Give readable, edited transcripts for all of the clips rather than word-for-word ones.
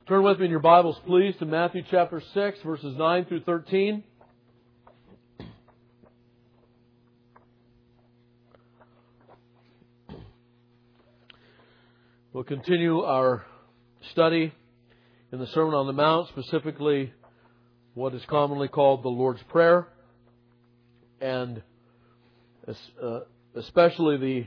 Turn with me in your Bibles, please, to Matthew chapter 6, verses 9 through 13. We'll continue our study in the Sermon on the Mount, specifically what is commonly called the Lord's Prayer, and especially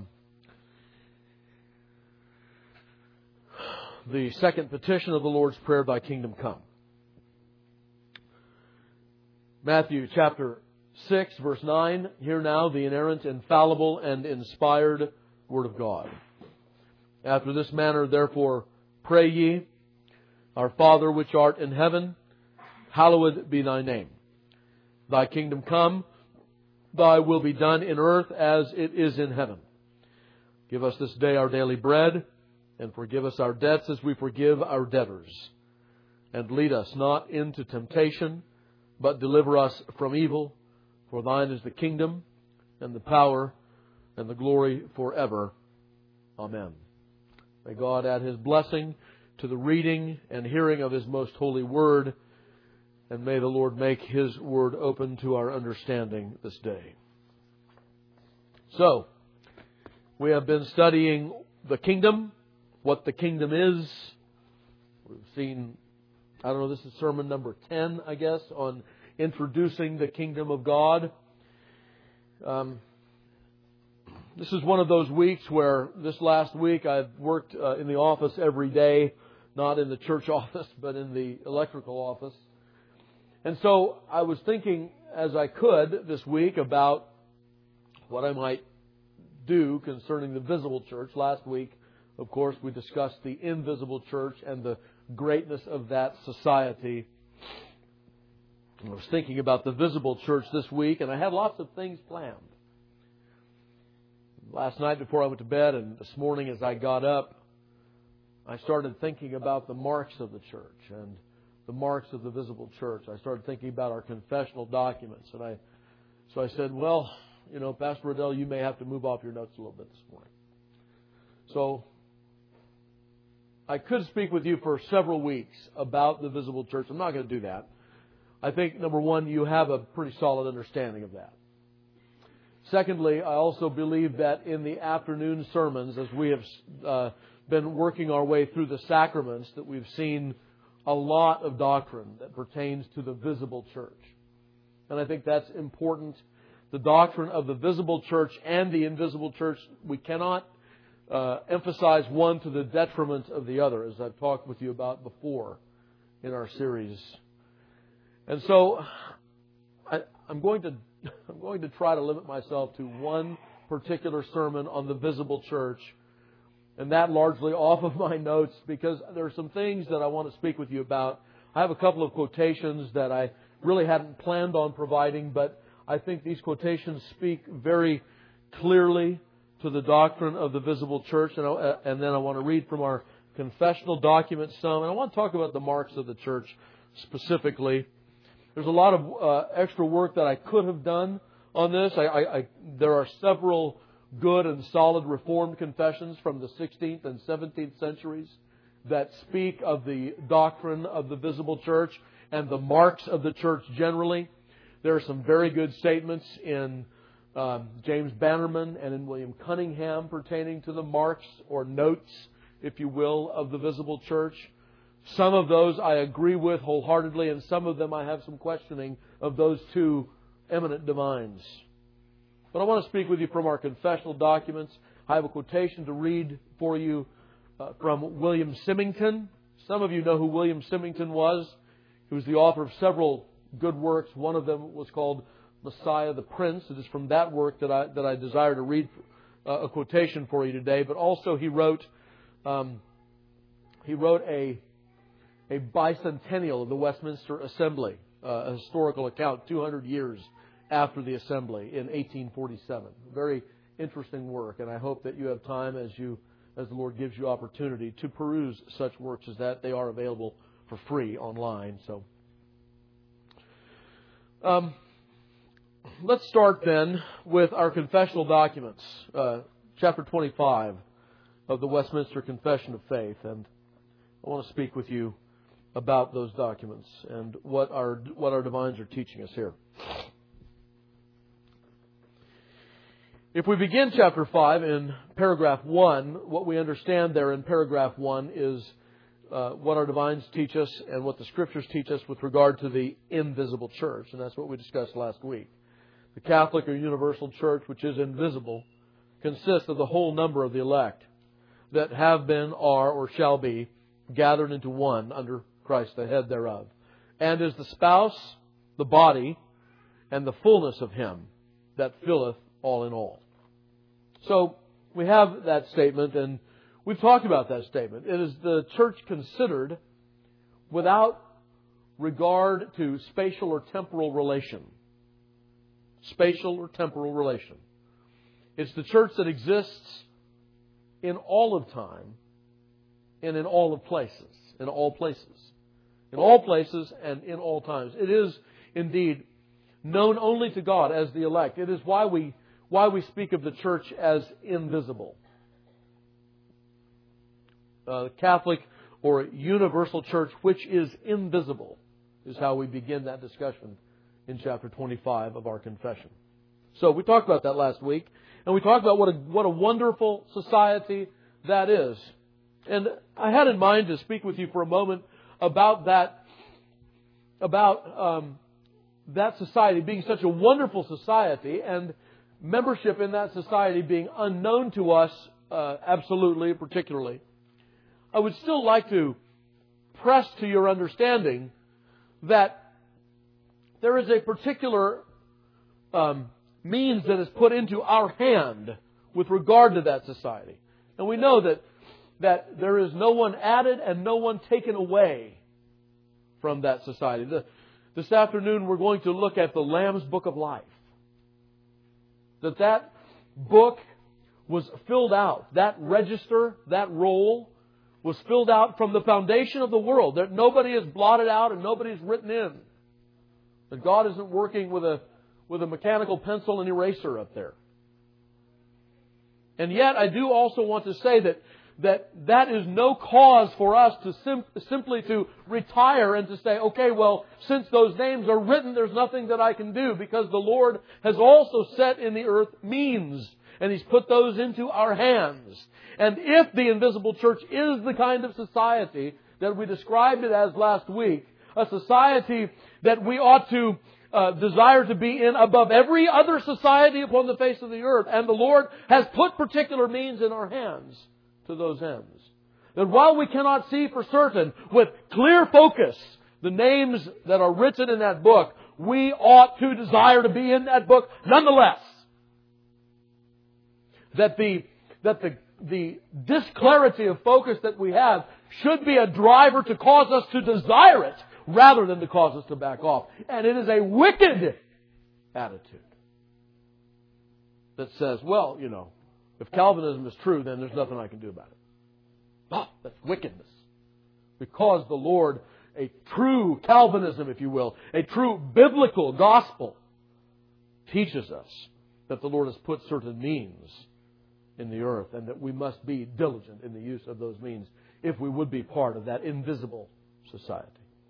the second petition of the Lord's Prayer, Thy Kingdom Come. Matthew chapter 6, verse 9. Hear now the inerrant, infallible, and inspired Word of God. After this manner, therefore, pray ye, Our Father which art in heaven, hallowed be Thy name. Thy kingdom come, Thy will be done in earth as it is in heaven. Give us this day our daily bread, and forgive us our debts as we forgive our debtors. And lead us not into temptation, but deliver us from evil. For Thine is the kingdom, and the power, and the glory forever. Amen. May God add His blessing to the reading and hearing of His most holy Word, and may the Lord make His Word open to our understanding this day. So, we have been studying the kingdom, what the kingdom is. We've seen, this is sermon number 10, I guess, on introducing the kingdom of God. This is one of those weeks where this last week I've worked in the office every day, not in the church office, but in the electrical office. And so I was thinking as I could this week about what I might do concerning the visible church. Last week, of course, we discussed the invisible church and the greatness of that society. I was thinking about the visible church this week, and I had lots of things planned. Last night before I went to bed and this morning as I got up, I started thinking about the marks of the church and the marks of the visible church. I started thinking about our confessional documents. And so I said, Pastor Riddell, you may have to move off your notes a little bit this morning. So I could speak with you for several weeks about the visible church. I'm not going to do that. I think, number one, you have a pretty solid understanding of that. Secondly, I also believe that in the afternoon sermons, as we have been working our way through the sacraments, that we've seen a lot of doctrine that pertains to the visible church. And I think that's important. The doctrine of the visible church and the invisible church, we cannot emphasize one to the detriment of the other, as I've talked with you about before in our series. And so I'm going to try to limit myself to one particular sermon on the visible church, and that largely off of my notes, because there are some things that I want to speak with you about. I have a couple of quotations that I really hadn't planned on providing, but I think these quotations speak very clearly to the doctrine of the visible church, and then I want to read from our confessional document some, and I want to talk about the marks of the church specifically. There's a lot of extra work that I could have done on this. There are several good and solid Reformed confessions from the 16th and 17th centuries that speak of the doctrine of the visible church and the marks of the church generally. There are some very good statements in James Bannerman and in William Cunningham pertaining to the marks or notes, if you will, of the visible church. Some of those I agree with wholeheartedly, and some of them I have some questioning of those two eminent divines. But I want to speak with you from our confessional documents. I have a quotation to read for you from William Symington. Some of you know who William Symington was. He was the author of several good works. One of them was called Messiah the Prince. It is from that work that I desire to read a quotation for you today. But also he wrote a bicentennial of the Westminster Assembly, a historical account 200 years after the Assembly in 1847. Very interesting work, and I hope that you have time as the Lord gives you opportunity to peruse such works as that. They are available for free online. So, let's start then with our confessional documents, chapter 25 of the Westminster Confession of Faith. And I want to speak with you about those documents and what our divines are teaching us here. If we begin chapter 5 in paragraph 1, what we understand there in paragraph 1 is what our divines teach us and what the Scriptures teach us with regard to the invisible church. And that's what we discussed last week. The Catholic or universal church, which is invisible, consists of the whole number of the elect that have been, are, or shall be gathered into one under Christ, the head thereof, and is the spouse, the body, and the fullness of Him that filleth all in all. So we have that statement, and we've talked about that statement. It is the church considered without regard to spatial or temporal relation. Spatial or temporal relation. It's the church that exists in all of time and in all of places. In all places. In all places and in all times. It is indeed known only to God as the elect. It is why we speak of the church as invisible. Catholic or universal church, which is invisible, is how we begin that discussion in chapter 25 of our confession. So we talked about that last week, and we talked about what a wonderful society that is. And I had in mind to speak with you for a moment about that society being such a wonderful society, and membership in that society being unknown to us, absolutely, particularly. I would still like to press to your understanding that there is a particular means that is put into our hand with regard to that society. And we know that there is no one added and no one taken away from that society. This afternoon we're going to look at the Lamb's Book of Life. That book was filled out. That register, that roll, was filled out from the foundation of the world. That nobody is blotted out and nobody is written in. That God isn't working with a mechanical pencil and eraser up there. And yet I do also want to say that is no cause for us to simply to retire and to say, okay, well, since those names are written, there's nothing that I can do, because the Lord has also set in the earth means, and He's put those into our hands. And if the invisible church is the kind of society that we described it as last week, a society that we ought to desire to be in above every other society upon the face of the earth, and the Lord has put particular means in our hands to those ends, then while we cannot see for certain with clear focus the names that are written in that book, we ought to desire to be in that book nonetheless. That the disclarity of focus that we have should be a driver to cause us to desire it rather than to cause us to back off. And it is a wicked attitude that says, well, if Calvinism is true, then there's nothing I can do about it. Oh, that's wickedness. Because the Lord, a true Calvinism, if you will, a true biblical gospel, teaches us that the Lord has put certain means in the earth and that we must be diligent in the use of those means if we would be part of that invisible society.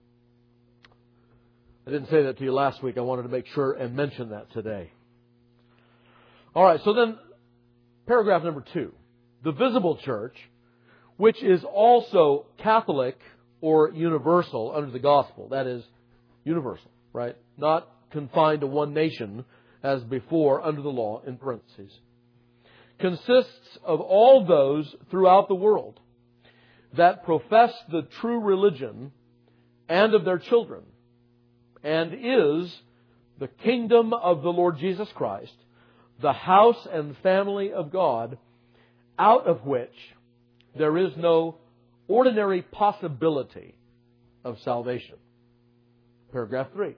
I didn't say that to you last week. I wanted to make sure and mention that today. All right, so then paragraph number 2. The visible church, which is also Catholic or universal under the gospel. That is, universal, right? Not confined to one nation as before under the law, in parentheses. Consists of all those throughout the world that profess the true religion and of their children, and is the kingdom of the Lord Jesus Christ, the house and family of God, out of which there is no ordinary possibility of salvation. Paragraph 3.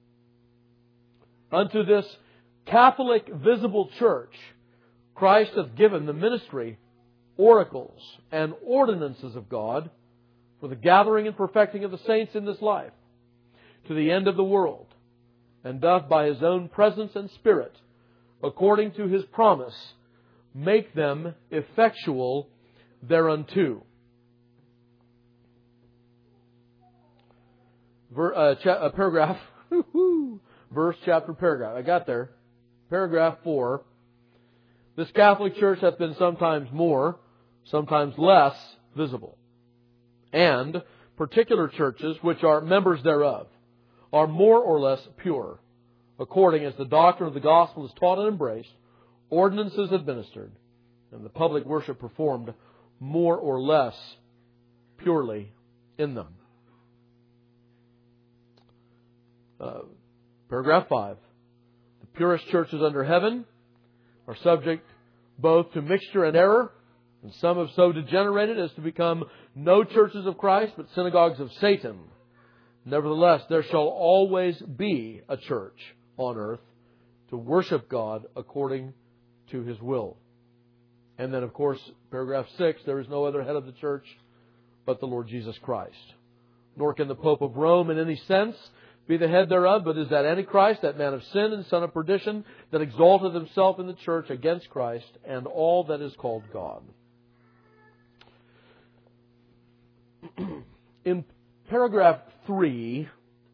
Unto this Catholic visible church, Christ hath given the ministry, oracles, and ordinances of God for the gathering and perfecting of the saints in this life, to the end of the world, and doth by His own presence and Spirit, according to His promise, make them effectual thereunto. paragraph, verse, chapter, paragraph. I got there. Paragraph 4. This Catholic Church hath been sometimes more, sometimes less visible. And particular churches, which are members thereof, are more or less pure, according as the doctrine of the gospel is taught and embraced, ordinances administered, and the public worship performed more or less purely in them. Paragraph 5. The purest churches under heaven are subject both to mixture and error, and some have so degenerated as to become no churches of Christ, but synagogues of Satan. Nevertheless, there shall always be a church on earth to worship God according to His will. And then, of course, paragraph 6, there is no other head of the church but the Lord Jesus Christ. Nor can the Pope of Rome in any sense be the head thereof, but is that Antichrist, that man of sin and son of perdition, that exalteth himself in the church against Christ and all that is called God. In paragraph 3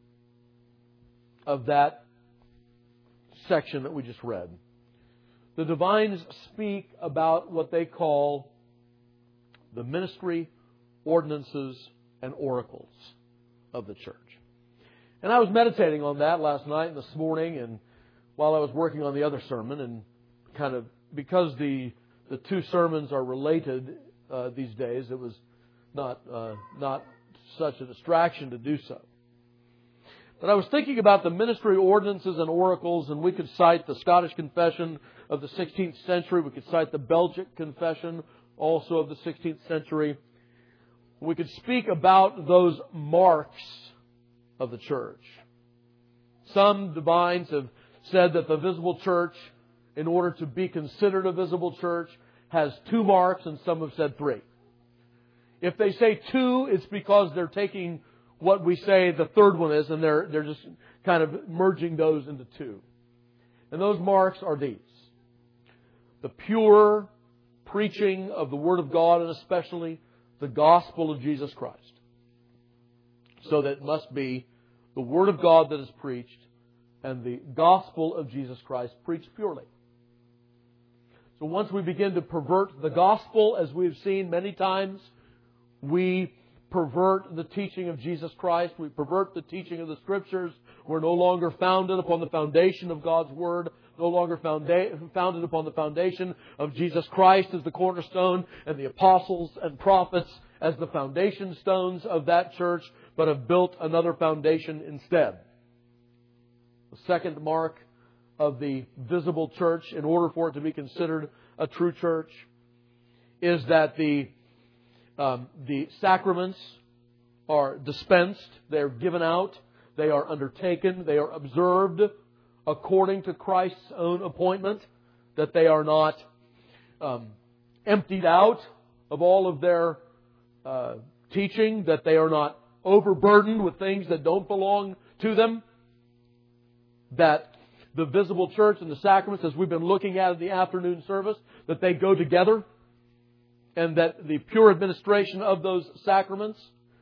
of that section that we just read, the divines speak about what they call the ministry, ordinances, and oracles of the church. And I was meditating on that last night and this morning, and while I was working on the other sermon, and kind of because the two sermons are related these days, it was not such a distraction to do so. But I was thinking about the ministry, ordinances, and oracles, and we could cite the Scottish Confession of the 16th century. We could cite the Belgic Confession, also of the 16th century. We could speak about those marks of the church. Some divines have said that the visible church, in order to be considered a visible church, has 2 marks, and some have said 3. If they say 2, it's because they're taking what we say the third one is, and they're just kind of merging those into 2. And those marks are these: the pure preaching of the Word of God, and especially the gospel of Jesus Christ. So that it must be the Word of God that is preached and the gospel of Jesus Christ preached purely. So once we begin to pervert the gospel, as we've seen many times, we pervert the teaching of Jesus Christ. We pervert the teaching of the Scriptures. We're no longer founded upon the foundation of God's Word, no longer founded upon the foundation of Jesus Christ as the cornerstone and the apostles and prophets as the foundation stones of that church, but have built another foundation instead. The second mark of the visible church, in order for it to be considered a true church, is that the sacraments are dispensed, they are given out, they are undertaken, they are observed according to Christ's own appointment, that they are not emptied out of all of their teaching, that they are not overburdened with things that don't belong to them, that the visible church and the sacraments, as we've been looking at in the afternoon service, that they go together, and that the pure administration of those sacraments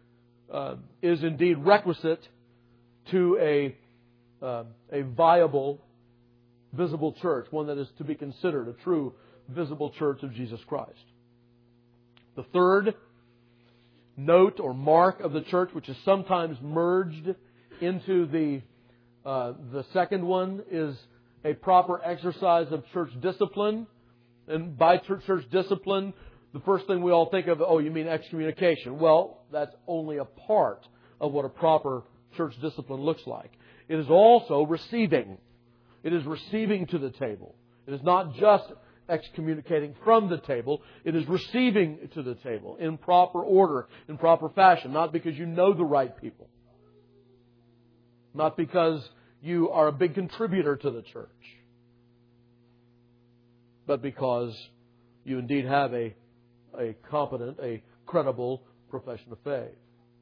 is indeed requisite to a viable, visible church, one that is to be considered a true, visible church of Jesus Christ. The third note or mark of the church, which is sometimes merged into the second one, is a proper exercise of church discipline. And by church discipline, the first thing we all think of, oh, you mean excommunication. Well, that's only a part of what a proper church discipline looks like. It is also receiving. It is receiving to the table. It is not just excommunicating from the table. It is receiving to the table in proper order, in proper fashion. Not because you know the right people. Not because you are a big contributor to the church. But because you indeed have a competent, a credible profession of faith.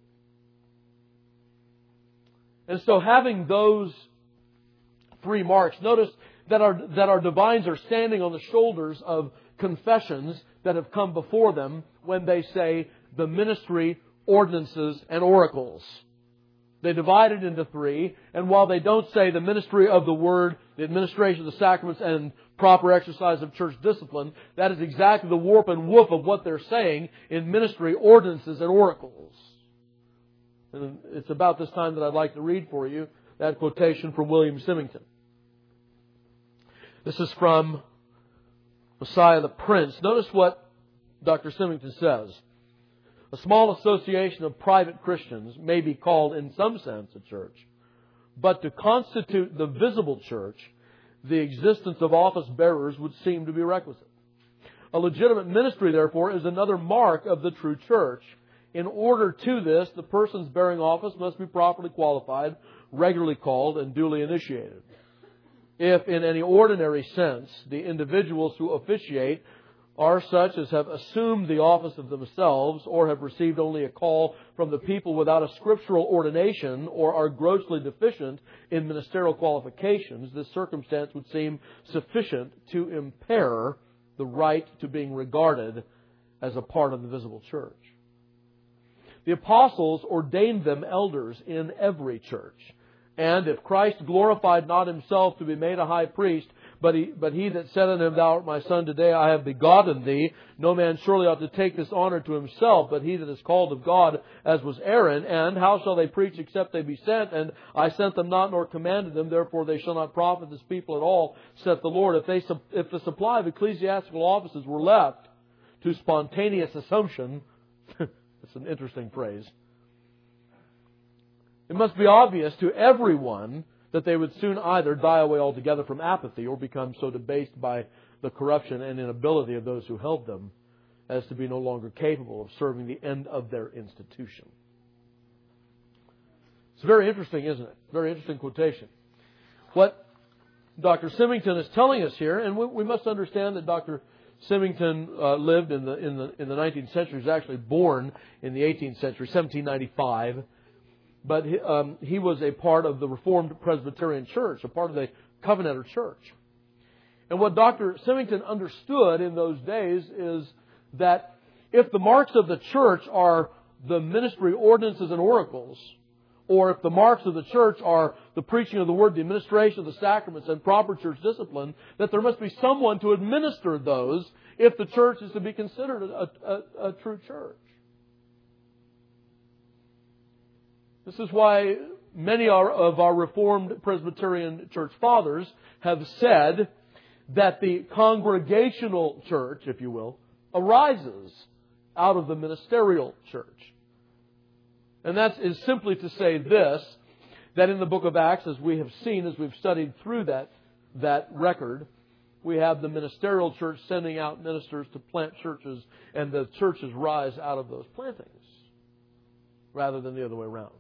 And so having those 3 marks, notice that our divines are standing on the shoulders of confessions that have come before them when they say the ministry, ordinances, and oracles They divide it into three, and while they don't say the ministry of the Word, the administration of the sacraments, and proper exercise of church discipline, that is exactly the warp and woof of what they're saying in ministry, ordinances, and oracles. And it's about this time that I'd like to read for you that quotation from William Symington. This is from Messiah the Prince. Notice what Dr. Symington says. A small association of private Christians may be called in some sense a church, but to constitute the visible church, the existence of office bearers would seem to be requisite. A legitimate ministry, therefore, is another mark of the true church. In order to this, the persons bearing office must be properly qualified, regularly called, and duly initiated. If, in any ordinary sense, the individuals who officiate are such as have assumed the office of themselves, or have received only a call from the people without a scriptural ordination, or are grossly deficient in ministerial qualifications, this circumstance would seem sufficient to impair the right to being regarded as a part of the visible church. The apostles ordained them elders in every church. And if Christ glorified not Himself to be made a high priest, but he that said unto him, Thou art my son, today I have begotten thee, no man surely ought to take this honor to himself, but he that is called of God, as was Aaron. And how shall they preach except they be sent? And I sent them not, nor commanded them, therefore they shall not profit this people at all, saith the Lord. If the supply of ecclesiastical offices were left to spontaneous assumption, it's an interesting phrase, it must be obvious to everyone that they would soon either die away altogether from apathy or become so debased by the corruption and inability of those who held them as to be no longer capable of serving the end of their institution. It's very interesting, isn't it? Very interesting quotation. What Dr. Symington is telling us here, and we must understand that Dr. Symington lived in the 19th century. He was actually born in the 18th century, 1795. But he was a part of the Reformed Presbyterian Church, a part of the Covenanter Church. And what Dr. Symington understood in those days is that if the marks of the church are the ministry ordinances and oracles, or if the marks of the church are the preaching of the Word, the administration of the sacraments, and proper church discipline, that there must be someone to administer those if the church is to be considered a true church. This is why many of our Reformed Presbyterian Church fathers have said that the congregational church, if you will, arises out of the ministerial church. And that is simply to say this, that in the book of Acts, as we have seen, as we've studied through that record, we have the ministerial church sending out ministers to plant churches, and the churches rise out of those plantings, rather than the other way around.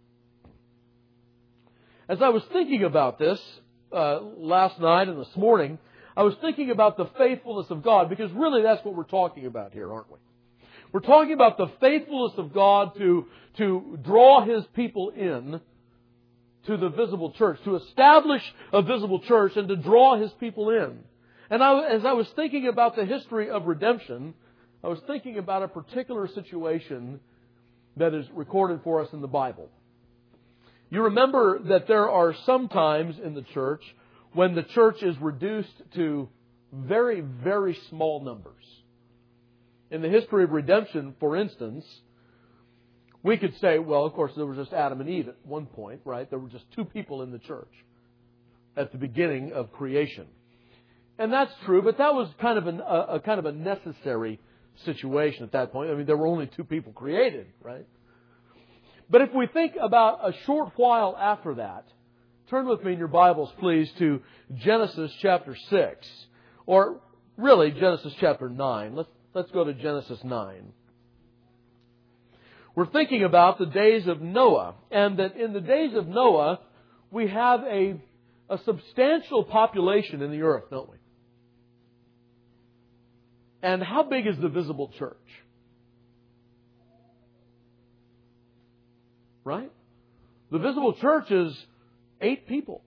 As I was thinking about this last night and this morning, I was thinking about the faithfulness of God, because really that's what we're talking about here, aren't we? We're talking about the faithfulness of God to draw His people in to the visible church, to establish a visible church and to draw His people in. And as I was thinking about the history of redemption, I was thinking about a particular situation that is recorded for us in the Bible. You remember that there are some times in the church when the church is reduced to very, very small numbers. In the history of redemption, for instance, we could say, well, of course, there was just Adam and Eve at one point, right? There were just two people in the church at the beginning of creation. And that's true, but that was kind of a necessary situation at that point. I mean, there were only two people created, right? But if we think about a short while after that, turn with me in your Bibles, please, to Genesis chapter 6. Or really, Genesis chapter 9. Let's go to Genesis 9. We're thinking about the days of Noah. And that in the days of Noah, we have a substantial population in the earth, don't we? And how big is the visible church? Right? The visible church is 8 people.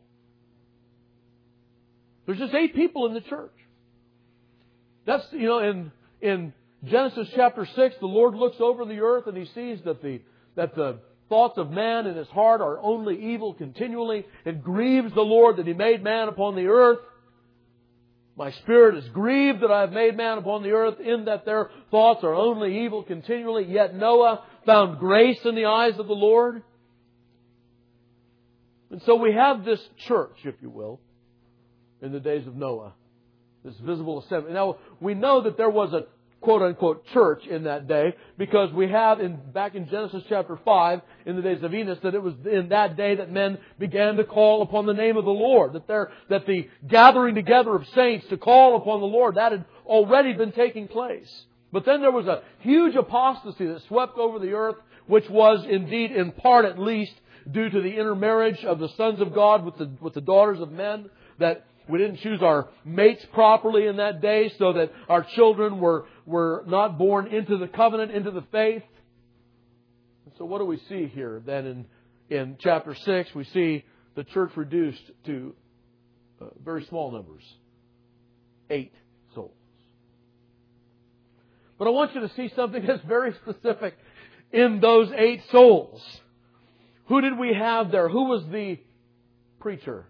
There's just 8 people in the church. That's, in Genesis chapter 6, the Lord looks over the earth and He sees that the thoughts of man in his heart are only evil continually. It grieves the Lord that He made man upon the earth. My spirit is grieved that I have made man upon the earth, in that their thoughts are only evil continually. Yet Noah found grace in the eyes of the Lord. And so we have this church, if you will, in the days of Noah. This visible assembly. Now, we know that there was a quote-unquote church in that day, because we have back in Genesis chapter 5, in the days of Enos, that it was in that day that men began to call upon the name of the Lord. That the gathering together of saints to call upon the Lord, that had already been taking place. But then there was a huge apostasy that swept over the earth, which was indeed, in part at least, due to the intermarriage of the sons of God with the daughters of men, that we didn't choose our mates properly in that day, so that our children were not born into the covenant, into the faith. And so what do we see here then in chapter 6? We see the church reduced to very small numbers. 8 souls. But I want you to see something that's very specific in those 8 souls. Who did we have there? Who was the preacher?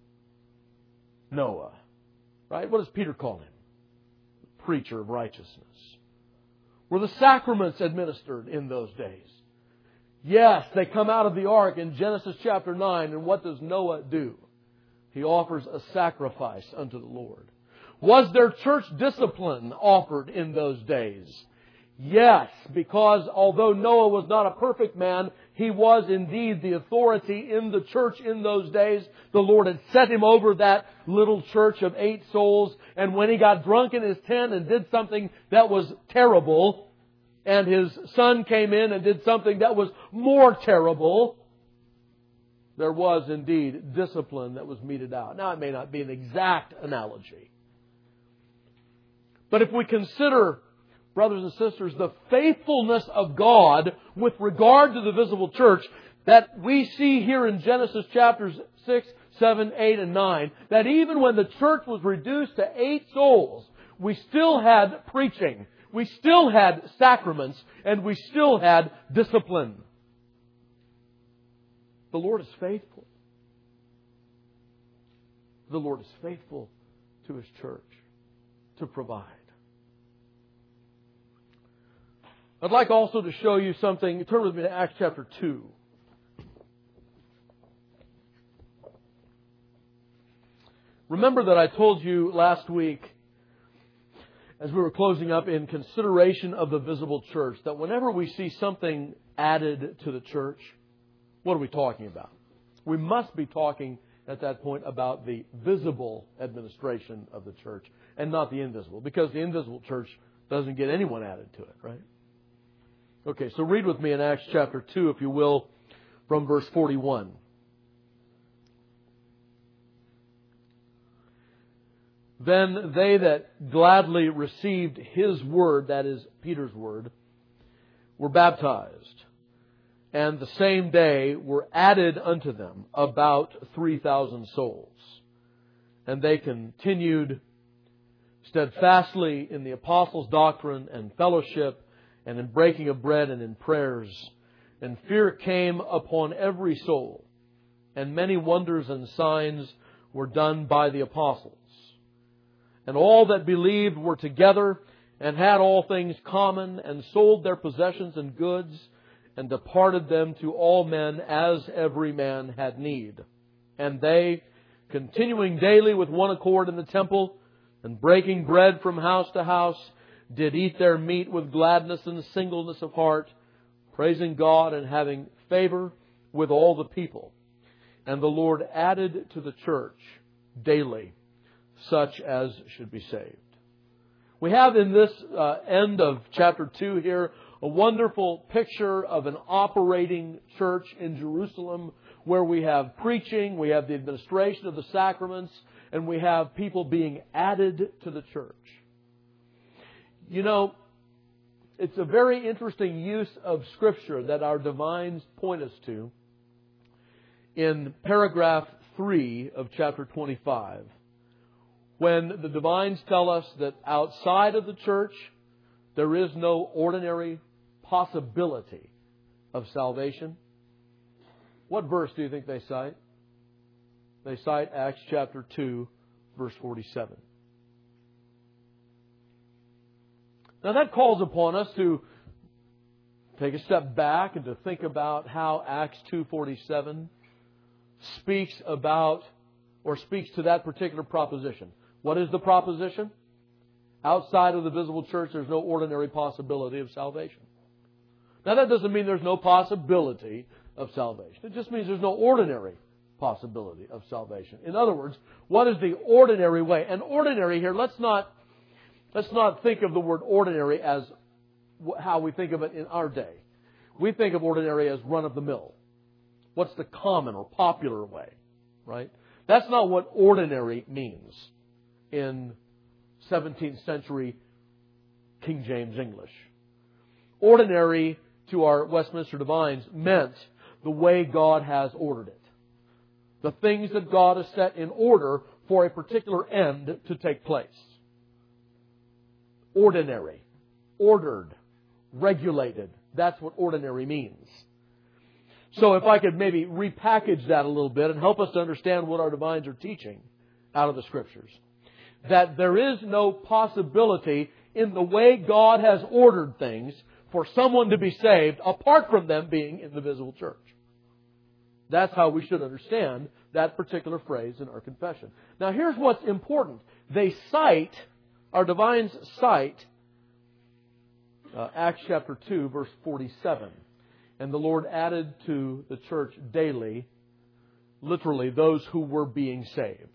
Noah. Right? What does Peter call him? The preacher of righteousness. Were the sacraments administered in those days? Yes, they come out of the ark in Genesis chapter 9. And what does Noah do? He offers a sacrifice unto the Lord. Was there church discipline offered in those days? Yes, because although Noah was not a perfect man, he was indeed the authority in the church in those days. The Lord had set him over that little church of 8 souls. And when he got drunk in his tent and did something that was terrible, and his son came in and did something that was more terrible, there was indeed discipline that was meted out. Now, it may not be an exact analogy, but if we consider, brothers and sisters, the faithfulness of God with regard to the visible church that we see here in Genesis chapters 6, 7, 8, and 9, that even when the church was reduced to 8 souls, we still had preaching, we still had sacraments, and we still had discipline. The Lord is faithful. The Lord is faithful to His church to provide. I'd like also to show you something. Turn with me to Acts chapter 2. Remember that I told you last week, as we were closing up, in consideration of the visible church, that whenever we see something added to the church, what are we talking about? We must be talking at that point about the visible administration of the church and not the invisible, because the invisible church doesn't get anyone added to it, right? Okay, so read with me in Acts chapter 2, if you will, from verse 41. Then they that gladly received His word, that is Peter's word, were baptized. And the same day were added unto them about 3,000 souls. And they continued steadfastly in the apostles' doctrine and fellowship, and in breaking of bread and in prayers. And fear came upon every soul, and many wonders and signs were done by the apostles. And all that believed were together, and had all things common, and sold their possessions and goods, and departed them to all men as every man had need. And they, continuing daily with one accord in the temple, and breaking bread from house to house, did eat their meat with gladness and singleness of heart, praising God and having favor with all the people. And the Lord added to the church daily such as should be saved. We have in this end of chapter 2 here a wonderful picture of an operating church in Jerusalem, where we have preaching, we have the administration of the sacraments, and we have people being added to the church. You know, it's a very interesting use of Scripture that our divines point us to in paragraph 3 of chapter 25, when the divines tell us that outside of the church there is no ordinary possibility of salvation. What verse do you think they cite? They cite Acts chapter 2, verse 47. Now that calls upon us to take a step back and to think about how Acts 2:47 speaks about or speaks to that particular proposition. What is the proposition? Outside of the visible church, there's no ordinary possibility of salvation. Now that doesn't mean there's no possibility of salvation. It just means there's no ordinary possibility of salvation. In other words, what is the ordinary way? And ordinary here, let's not think of the word ordinary as how we think of it in our day. We think of ordinary as run-of-the-mill. What's the common or popular way, right? That's not what ordinary means in 17th century King James English. Ordinary to our Westminster Divines meant the way God has ordered it. The things that God has set in order for a particular end to take place. Ordinary, ordered, regulated. That's what ordinary means. So if I could maybe repackage that a little bit and help us to understand what our divines are teaching out of the Scriptures. That there is no possibility in the way God has ordered things for someone to be saved apart from them being in the visible church. That's how we should understand that particular phrase in our confession. Now here's what's important. They cite, our divines cite, Acts chapter 2, verse 47. And the Lord added to the church daily, literally, those who were being saved.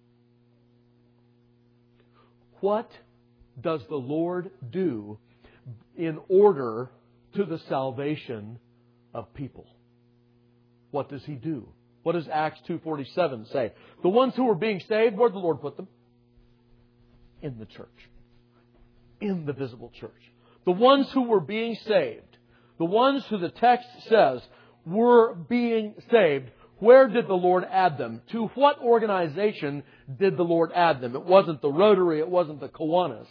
What does the Lord do in order to the salvation of people? What does He do? What does Acts 2:47 say? The ones who were being saved, where did the Lord put them? In the church. In the visible church. The ones who were being saved, the ones who the text says were being saved, where did the Lord add them? To what organization did the Lord add them? It wasn't the Rotary, it wasn't the Kiwanis.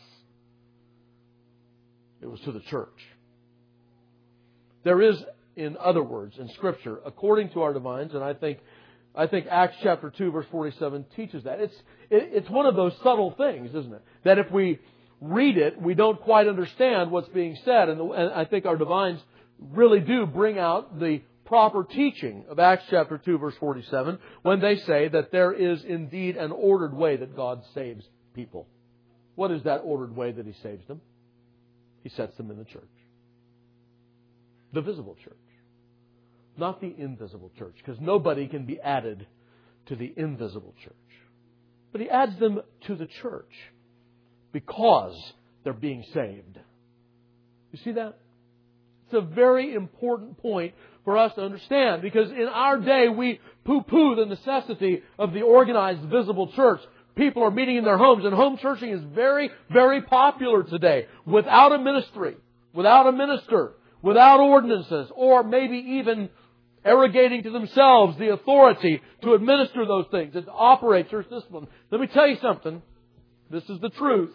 It was to the church. There is, in other words, in Scripture, according to our divines, and I think Acts chapter 2, verse 47 teaches that. It's one of those subtle things, isn't it? That if we read it, we don't quite understand what's being said. And I think our divines really do bring out the proper teaching of Acts chapter 2, verse 47, when they say that there is indeed an ordered way that God saves people. What is that ordered way that He saves them? He sets them in the church. The visible church. Not the invisible church, because nobody can be added to the invisible church. But He adds them to the church because they're being saved. You see that? It's a very important point for us to understand, because in our day we poo-poo the necessity of the organized visible church. People are meeting in their homes, and home churching is very, very popular today. Without a ministry, without a minister, without ordinances, or maybe even arrogating to themselves the authority to administer those things and to operate church discipline. Let me tell you something. This is the truth.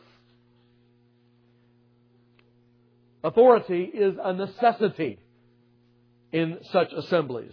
Authority is a necessity in such assemblies.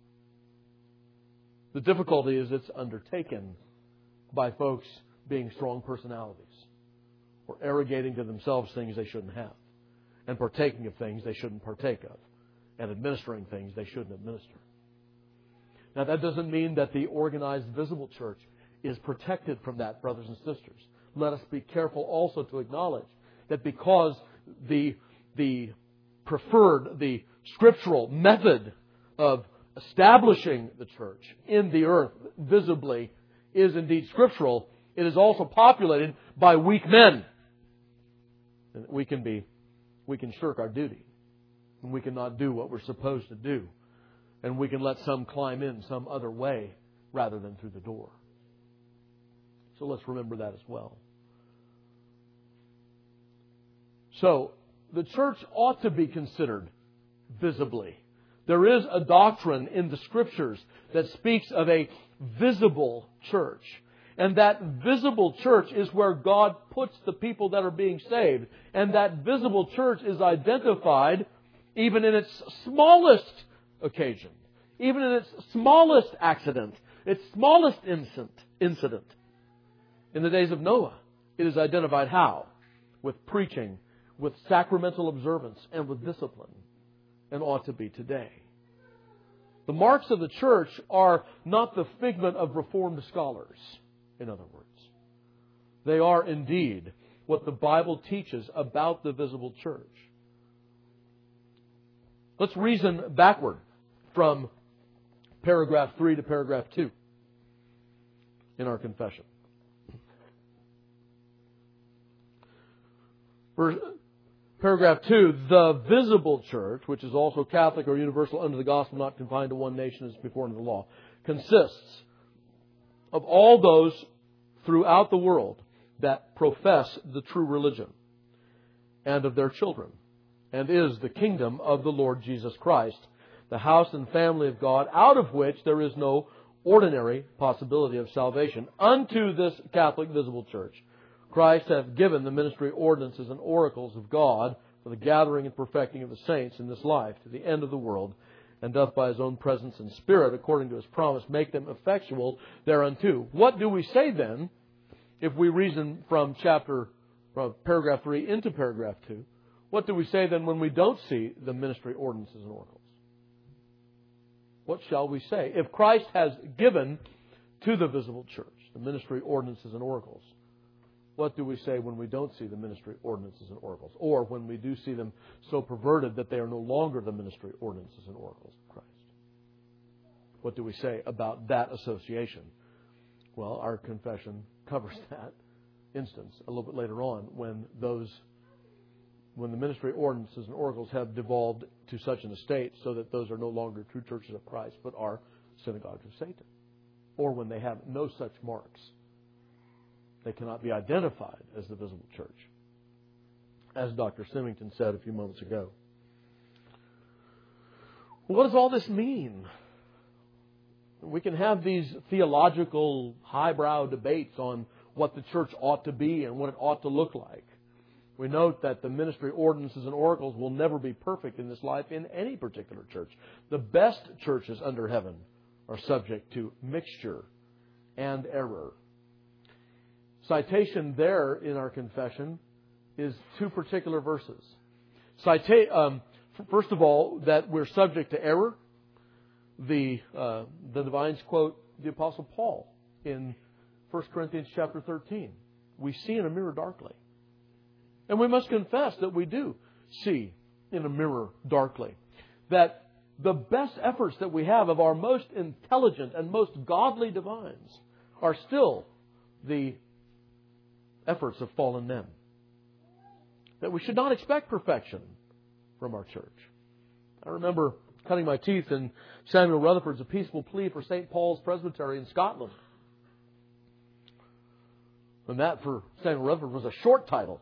The difficulty is it's undertaken by folks being strong personalities or arrogating to themselves things they shouldn't have and partaking of things they shouldn't partake of and administering things they shouldn't administer. Now that doesn't mean that the organized visible church is protected from that, brothers and sisters. Let us be careful also to acknowledge that because the preferred, the scriptural method of establishing the church in the earth visibly is indeed scriptural, it is also populated by weak men. And we can shirk our duty. And we cannot do what we're supposed to do. And we can let some climb in some other way rather than through the door. So let's remember that as well. So, the church ought to be considered visibly. There is a doctrine in the Scriptures that speaks of a visible church. And that visible church is where God puts the people that are being saved. And that visible church is identified even in its smallest occasion, even in its smallest accident, its smallest incident. In the days of Noah, it is identified how? With preaching, with sacramental observance, and with discipline, and ought to be today. The marks of the church are not the figment of Reformed scholars, in other words. They are indeed what the Bible teaches about the visible church. Let's reason backward from paragraph 3 to paragraph 2 in our confession. Paragraph 2, the visible church, which is also Catholic or universal under the gospel, not confined to one nation as before under the law, consists of all those throughout the world that profess the true religion and of their children, and is the kingdom of the Lord Jesus Christ, the house and family of God, out of which there is no ordinary possibility of salvation. Unto this Catholic visible church Christ hath given the ministry ordinances and oracles of God for the gathering and perfecting of the saints in this life to the end of the world, and doth by His own presence and Spirit, according to His promise, make them effectual thereunto. What do we say then, if we reason from paragraph 3 into paragraph 2? What do we say then when we don't see the ministry ordinances and oracles? What shall we say? If Christ has given to the visible church the ministry ordinances and oracles, what do we say when we don't see the ministry ordinances and oracles? Or when we do see them so perverted that they are no longer the ministry ordinances and oracles of Christ? What do we say about that association? Well, our confession covers that instance a little bit later on when the ministry ordinances and oracles have devolved to such an estate so that those are no longer true churches of Christ but are synagogues of Satan. Or when they have no such marks. They cannot be identified as the visible church, as Dr. Symington said a few moments ago. What does all this mean? We can have these theological highbrow debates on what the church ought to be and what it ought to look like. We note that the ministry ordinances and oracles will never be perfect in this life in any particular church. The best churches under heaven are subject to mixture and error. Citation there in our confession is 2 particular verses. First of all, that we're subject to error. The divines quote the Apostle Paul in 1 Corinthians chapter 13. We see in a mirror darkly. And we must confess that we do see in a mirror darkly. That the best efforts that we have of our most intelligent and most godly divines are still the efforts of fallen men. That we should not expect perfection from our church. I remember cutting my teeth in Samuel Rutherford's A Peaceful Plea for St. Paul's Presbytery in Scotland. And that for Samuel Rutherford was a short title.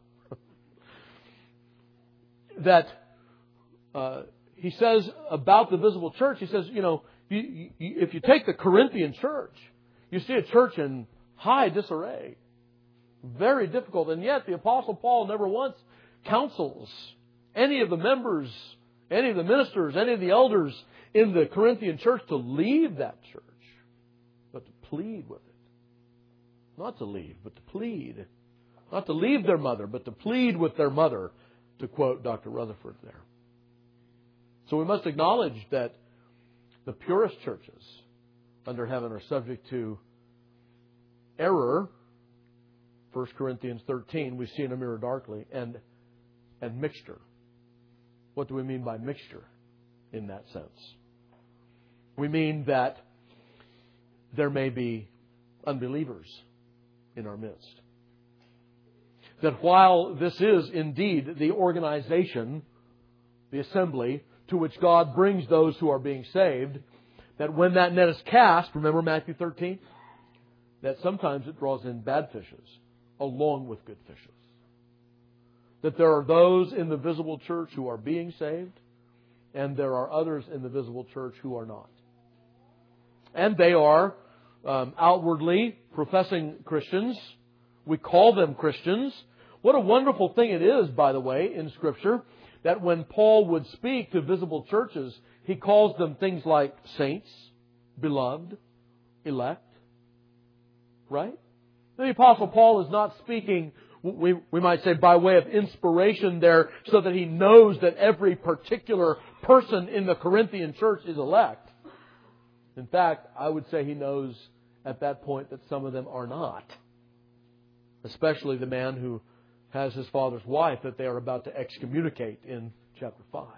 That he says about the visible church, he says, if you take the Corinthian church, you see a church in high disarray. Very difficult. And yet the Apostle Paul never once counsels any of the members, any of the ministers, any of the elders in the Corinthian church to leave that church, but to plead with it. Not to leave, but to plead. Not to leave their mother, but to plead with their mother, to quote Dr. Rutherford there. So we must acknowledge that the purest churches under heaven are subject to error. 1 Corinthians 13, we see in a mirror darkly, and mixture. What do we mean by mixture in that sense? We mean that there may be unbelievers in our midst. That while this is indeed the organization, the assembly, to which God brings those who are being saved, that when that net is cast, remember Matthew 13, that sometimes it draws in bad fishes along with good fishes. That there are those in the visible church who are being saved, and there are others in the visible church who are not. And they are outwardly professing Christians. We call them Christians. What a wonderful thing it is, by the way, in Scripture, that when Paul would speak to visible churches, he calls them things like saints, beloved, elect. Right? The Apostle Paul is not speaking, we might say, by way of inspiration there, so that he knows that every particular person in the Corinthian church is elect. In fact, I would say he knows at that point that some of them are not. Especially the man who has his father's wife that they are about to excommunicate in chapter 5.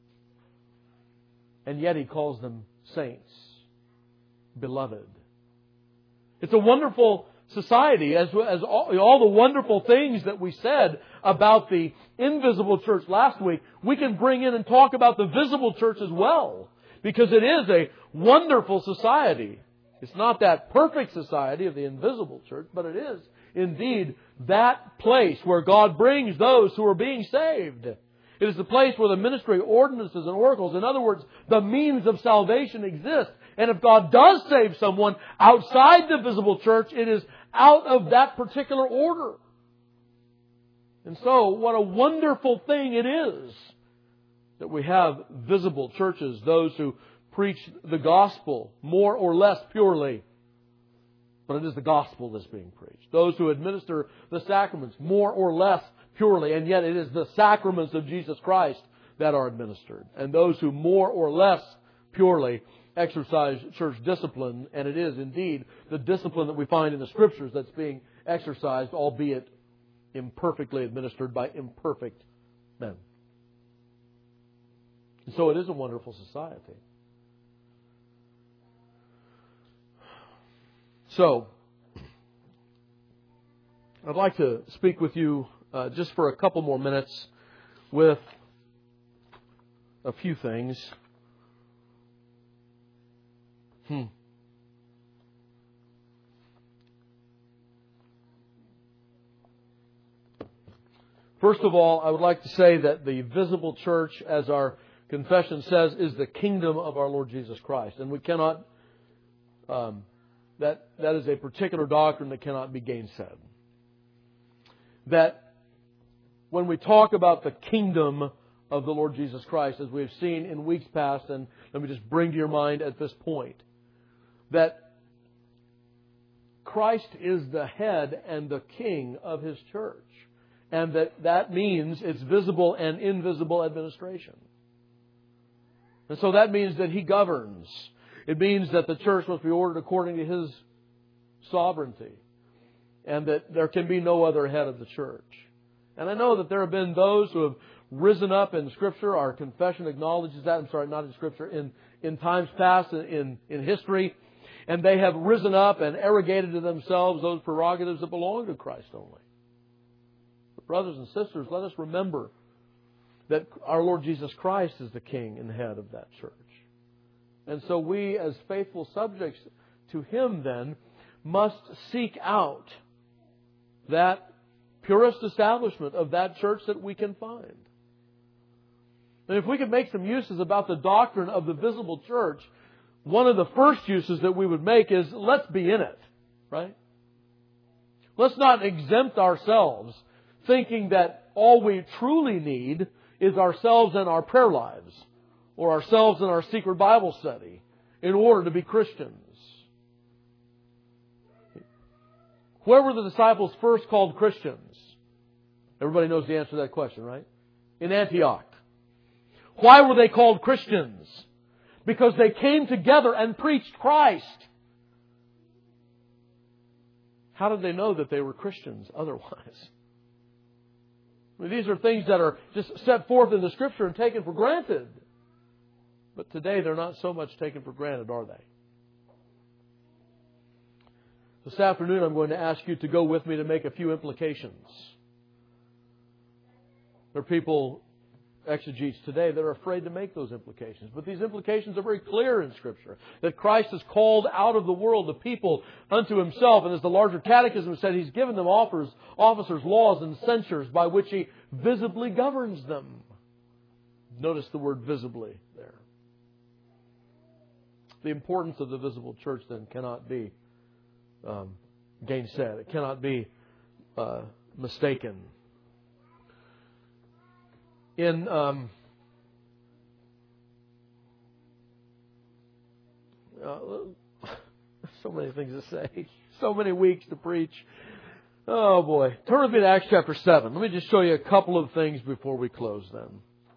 And yet he calls them saints, beloved. It's a wonderful society, as all the wonderful things that we said about the invisible church last week, we can bring in and talk about the visible church as well. Because it is a wonderful society. It's not that perfect society of the invisible church, but it is indeed that place where God brings those who are being saved. It is the place where the ministry, ordinances, and oracles, in other words, the means of salvation exist. And if God does save someone outside the visible church, it is out of that particular order. And so, what a wonderful thing it is that we have visible churches, those who preach the gospel more or less purely. But it is the gospel that's being preached. Those who administer the sacraments more or less purely, and yet it is the sacraments of Jesus Christ that are administered. And those who more or less purely exercise church discipline, and it is indeed the discipline that we find in the Scriptures that's being exercised, albeit imperfectly administered by imperfect men. And so it is a wonderful society. So, I'd like to speak with you just for a couple more minutes with a few things. First of all, I would like to say that the visible church, as our confession says, is the kingdom of our Lord Jesus Christ. And we cannot, that is a particular doctrine that cannot be gainsaid. That when we talk about the kingdom of the Lord Jesus Christ, as we have seen in weeks past, and let me just bring to your mind at this point, that Christ is the head and the king of His church. And that means its visible and invisible administration. And so that means that He governs. It means that the church must be ordered according to His sovereignty. And that there can be no other head of the church. And I know that there have been those who have risen up in Scripture. Our confession acknowledges that. I'm sorry, not in Scripture. In times past, in history. And they have risen up and arrogated to themselves those prerogatives that belong to Christ only. But brothers and sisters, let us remember that our Lord Jesus Christ is the King and head of that church. And so we, as faithful subjects to Him then, must seek out that purest establishment of that church that we can find. And if we could make some uses about the doctrine of the visible church, one of the first uses that we would make is, let's be in it, right? Let's not exempt ourselves thinking that all we truly need is ourselves and our prayer lives, or ourselves and our secret Bible study, in order to be Christians. Where were the disciples first called Christians? Everybody knows the answer to that question, right? In Antioch. Why were they called Christians? Because they came together and preached Christ. How did they know that they were Christians otherwise? I mean, these are things that are just set forth in the Scripture and taken for granted. But today they're not so much taken for granted, are they? This afternoon I'm going to ask you to go with me to make a few implications. There are people, exegetes today, that are afraid to make those implications. But these implications are very clear in Scripture. That Christ has called out of the world the people unto Himself. And as the larger catechism said, He's given them officers, laws, and censures by which He visibly governs them. Notice the word visibly there. The importance of the visible church then cannot be gainsaid. It cannot be mistaken. In so many things to say, so many weeks to preach. Oh boy. Turn with me to Acts chapter 7. Let me just show you a couple of things before we close then.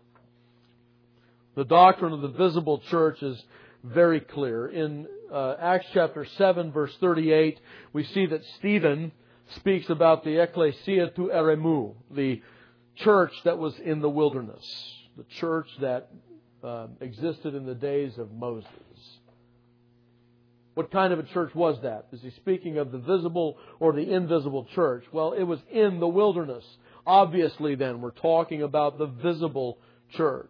The doctrine of the visible church is very clear. In Acts chapter 7 verse 38, we see that Stephen speaks about the Ecclesia tu Eremu, the church that was in the wilderness, the church that existed in the days of Moses. What kind of a church was that? Is he speaking of the visible or the invisible church? Well, it was in the wilderness. Obviously then, we're talking about the visible church.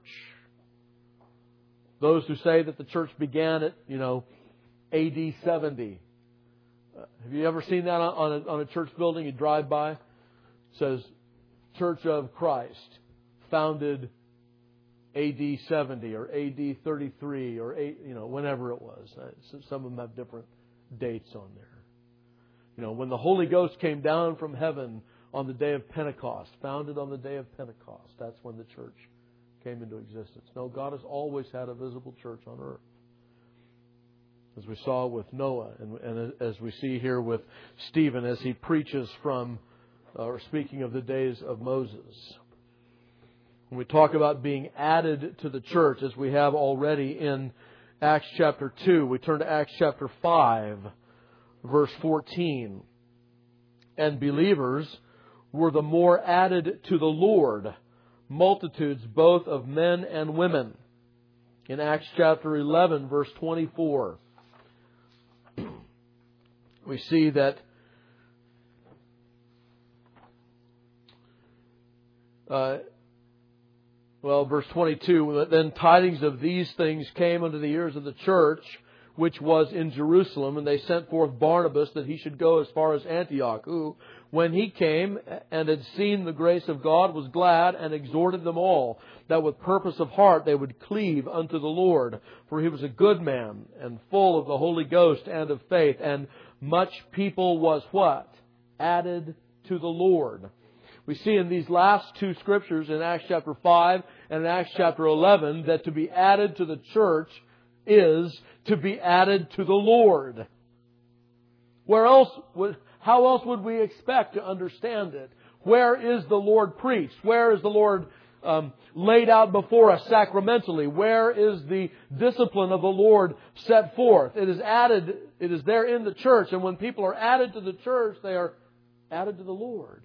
Those who say that the church began at, AD 70. Have you ever seen that on a church building? You drive by, it says Church of Christ, founded AD 70 or AD 33 or whenever it was. Some of them have different dates on there. When the Holy Ghost came down from heaven on the day of Pentecost, founded on the day of Pentecost, that's when the church came into existence. No, God has always had a visible church on earth. As we saw with Noah and as we see here with Stephen as he preaches from, or speaking of the days of Moses. When we talk about being added to the church, as we have already in Acts chapter 2, we turn to Acts chapter 5, verse 14. And believers were the more added to the Lord, multitudes both of men and women. In Acts chapter 11, verse 24, we see that verse 22, then tidings of these things came unto the ears of the church, which was in Jerusalem, and they sent forth Barnabas that he should go as far as Antioch, who, when he came and had seen the grace of God, was glad and exhorted them all, that with purpose of heart they would cleave unto the Lord. For he was a good man, and full of the Holy Ghost and of faith, and much people was what? Added to the Lord. We see in these last two scriptures, in Acts chapter 5 and in Acts chapter 11, that to be added to the church is to be added to the Lord. How else would we expect to understand it? Where is the Lord preached? Where is the Lord laid out before us sacramentally? Where is the discipline of the Lord set forth? It is added, it is there in the church. And when people are added to the church, they are added to the Lord.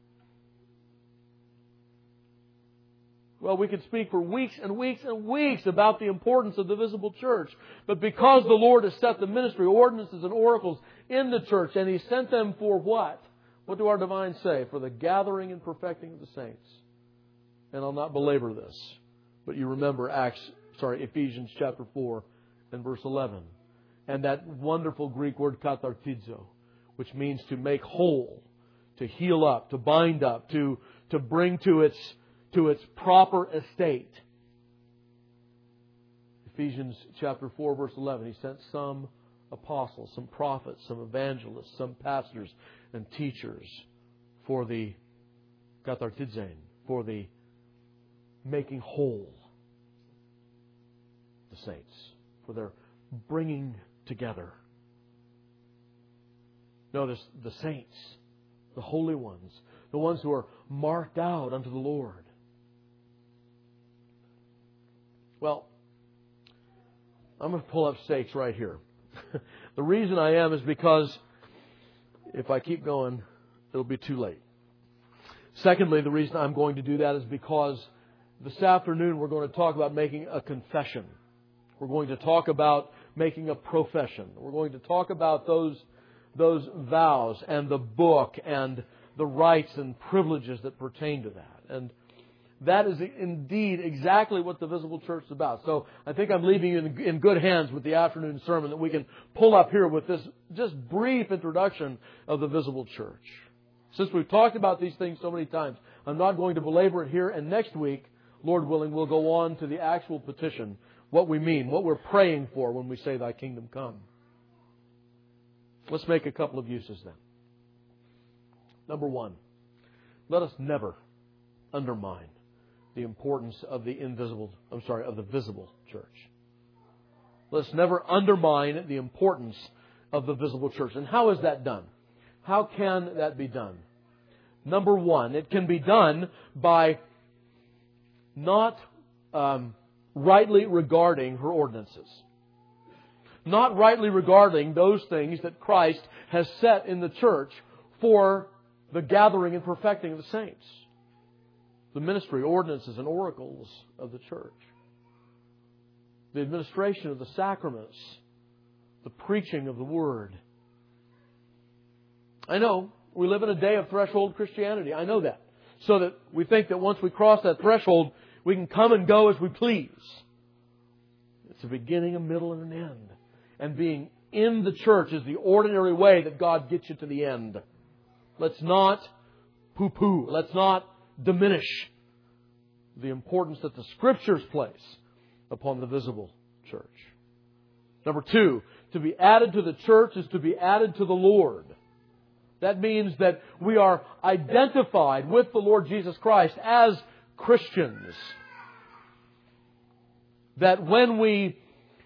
Well, we could speak for weeks and weeks and weeks about the importance of the visible church. But because the Lord has set the ministry, ordinances and oracles in the church, and He sent them for what? What do our divines say? For the gathering and perfecting of the saints. And I'll not belabor this, but you remember Ephesians chapter 4 and verse 11. And that wonderful Greek word kathartizo, which means to make whole, to heal up, to bind up, to bring to its proper estate. Ephesians chapter 4 verse 11. He sent some apostles, some prophets, some evangelists, some pastors and teachers for the kathartizein, for the making whole the saints, for their bringing together. Notice the saints, the holy ones, the ones who are marked out unto the Lord. Well, I'm going to pull up stakes right here. The reason I am is because if I keep going, it'll be too late. Secondly, the reason I'm going to do that is because this afternoon we're going to talk about making a confession. We're going to talk about making a profession. We're going to talk about those vows and the book and the rights and privileges that pertain to that. And that is indeed exactly what the visible church is about. So I think I'm leaving you in good hands with the afternoon sermon that we can pull up here with this just brief introduction of the visible church. Since we've talked about these things so many times, I'm not going to belabor it here. And next week, Lord willing, we'll go on to the actual petition, what we mean, what we're praying for when we say, Thy kingdom come. Let's make a couple of uses then. Number one, let us never undermine the importance of the visible church. Let's never undermine the importance of the visible church. And how is that done? How can that be done? Number one, it can be done by not rightly regarding her ordinances. Not rightly regarding those things that Christ has set in the church for the gathering and perfecting of the saints. The ministry, ordinances, and oracles of the church. The administration of the sacraments. The preaching of the Word. I know we live in a day of threshold Christianity. I know that. So that we think that once we cross that threshold, we can come and go as we please. It's a beginning, a middle, and an end. And being in the church is the ordinary way that God gets you to the end. Let's not poo-poo. Let's not diminish the importance that the Scriptures place upon the visible church. Number two, to be added to the church is to be added to the Lord. That means that we are identified with the Lord Jesus Christ as Christians. That when we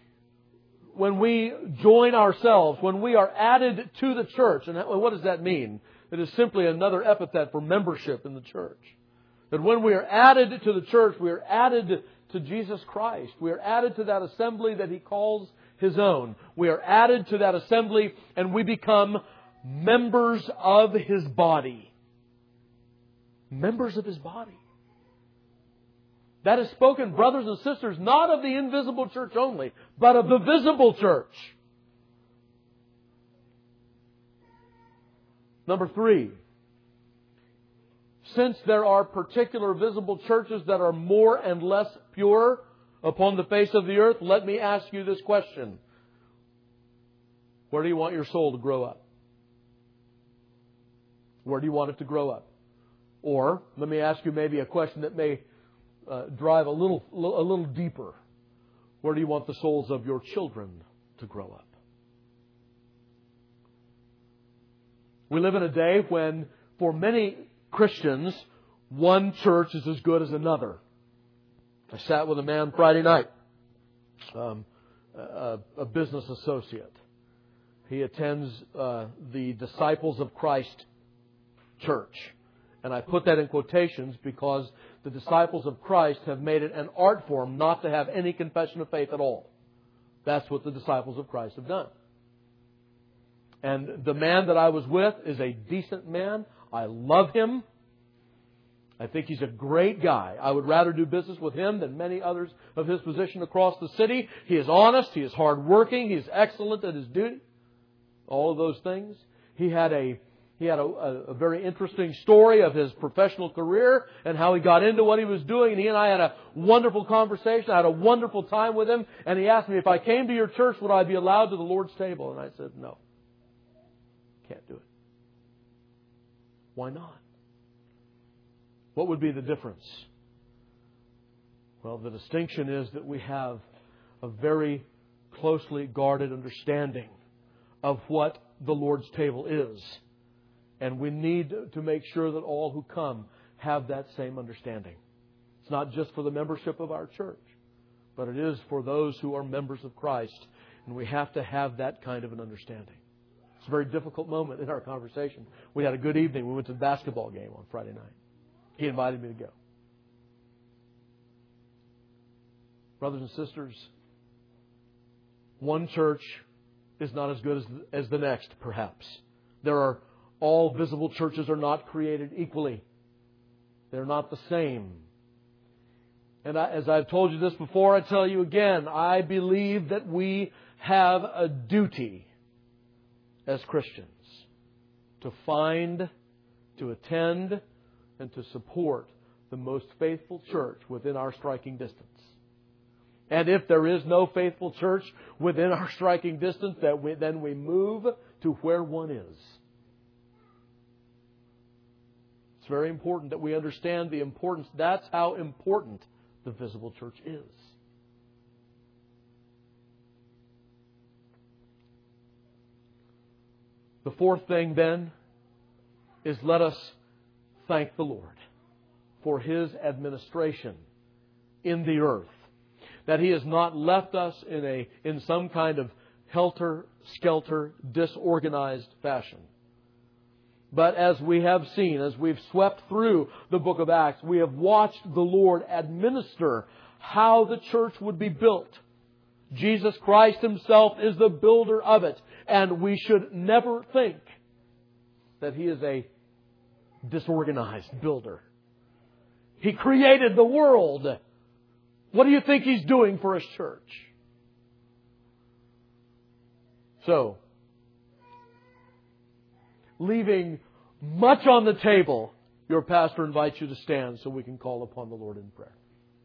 join ourselves, when we are added to the church, and what does that mean? It is simply another epithet for membership in the church. That when we are added to the church, we are added to Jesus Christ. We are added to that assembly that He calls His own. We are added to that assembly and we become members of His body. Members of His body. That is spoken, brothers and sisters, not of the invisible church only, but of the visible church. Number three, since there are particular visible churches that are more and less pure upon the face of the earth, let me ask you this question. Where do you want your soul to grow up? Where do you want it to grow up? Or, let me ask you maybe a question that may drive a little deeper. Where do you want the souls of your children to grow up? We live in a day when, for many Christians, one church is as good as another. I sat with a man Friday night, a business associate. He attends the Disciples of Christ church. And I put that in quotations because the Disciples of Christ have made it an art form not to have any confession of faith at all. That's what the Disciples of Christ have done. And the man that I was with is a decent man. I love him. I think he's a great guy. I would rather do business with him than many others of his position across the city. He is honest. He is hardworking. He is excellent at his duty. All of those things. He had a very interesting story of his professional career and how he got into what he was doing. And he and I had a wonderful conversation. I had a wonderful time with him. And he asked me, if I came to your church, would I be allowed to the Lord's table? And I said, no. Can't do it. Why not? What would be the difference? Well, the distinction is that we have a very closely guarded understanding of what the Lord's table is. And we need to make sure that all who come have that same understanding. It's not just for the membership of our church, but it is for those who are members of Christ. And we have to have that kind of an understanding. It's a very difficult moment in our conversation. We had a good evening. We went to the basketball game on Friday night. He invited me to go. Brothers and sisters, one church is not as good as the next, perhaps. All visible churches are not created equally. They're not the same. And as I've told you this before, I tell you again, I believe that we have a duty as Christians to find, to attend, and to support the most faithful church within our striking distance. And if there is no faithful church within our striking distance, then we move to where one is. It's very important that we understand the importance. That's how important the visible church is. The fourth thing then is let us thank the Lord. for His administration in the earth. That He has not left us in some kind of helter-skelter, disorganized fashion. But as we have seen, as we've swept through the book of Acts, we have watched the Lord administer how the church would be built. Jesus Christ Himself is the builder of it. And we should never think that He is a disorganized builder. He created the world. What do you think He's doing for His church? So, leaving much on the table, your pastor invites you to stand so we can call upon the Lord in prayer.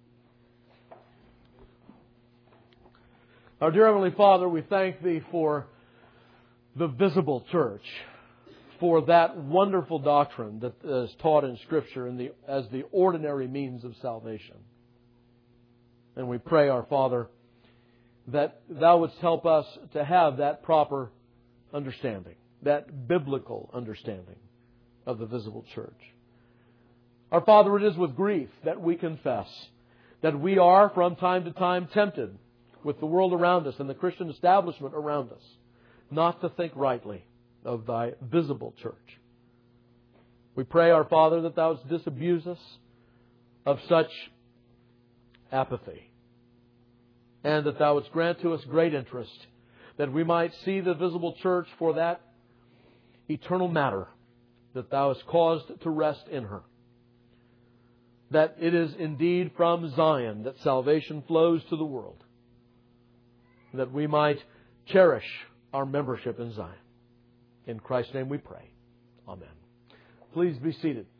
Our dear Heavenly Father, we thank Thee for the visible church, for that wonderful doctrine that is taught in Scripture as the ordinary means of salvation. And we pray, our Father, that Thou wouldst help us to have that proper understanding, that biblical understanding of the visible church. Our Father, it is with grief that we confess that we are from time to time tempted with the world around us and the Christian establishment around us not to think rightly of Thy visible church. We pray, our Father, that Thou wouldst disabuse us of such apathy, and that Thou wouldst grant to us great interest, that we might see the visible church for that eternal matter that Thou hast caused to rest in her. That it is indeed from Zion that salvation flows to the world. That we might cherish our membership in Zion. In Christ's name we pray. Amen. Please be seated.